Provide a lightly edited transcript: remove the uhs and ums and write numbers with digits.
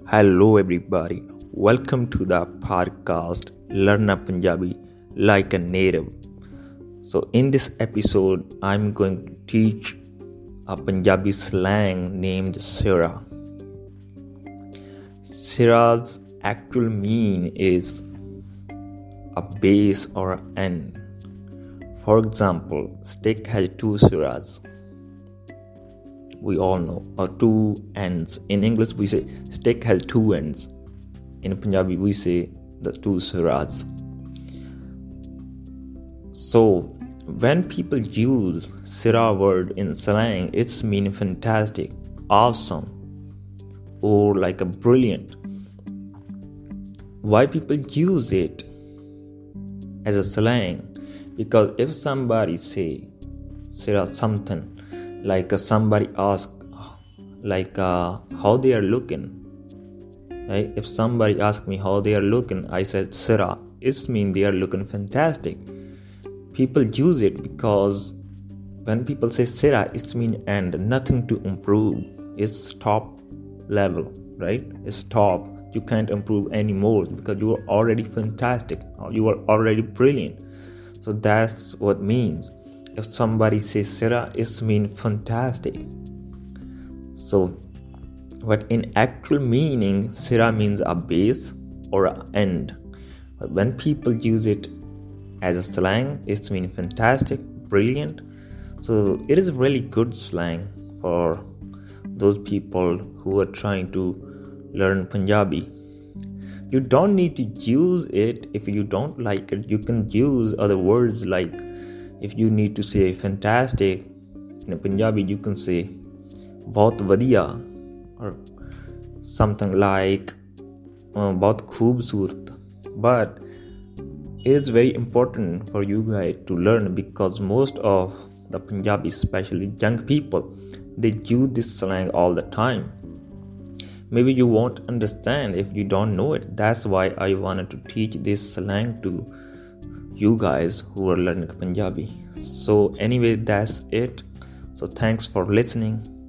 Hello, everybody. Welcome to the podcast Learn a Punjabi Like a Native. So, in this episode, I'm going to teach a Punjabi slang named Sira. Sira's actual mean is a base or an end. For example, stick has two siras. We all know, or two ends. In English, we say stick has two ends. In Punjabi, we say the two siras. So, when people use sira word in slang, it's mean fantastic, awesome, or like a brilliant. Why people use it as a slang? Because if somebody say sira something, like somebody ask how they are looking, right? If somebody ask me how they are looking, I said sira, it means they are looking fantastic. People use it because when people say sira, it means end, nothing to improve, it's top level, right? It's top, you can't improve anymore because you are already fantastic, or you are already brilliant. So that's what it means. If somebody says sira, it means fantastic. So, but in actual meaning, sira means a base or an end. But when people use it as a slang, it means fantastic, brilliant. So it is really good slang for those people who are trying to learn Punjabi. You don't need to use it if you don't like it. You can use other words like, if you need to say fantastic in Punjabi, you can say bahut vadiya, or something like bahut khoobsurat. But it is very important for you guys to learn because most of the Punjabi, especially young people, they use this slang all the time. Maybe you won't understand if you don't know it. That's why I wanted to teach this slang to you guys who are learning Punjabi. So anyway, that's it. So thanks for listening.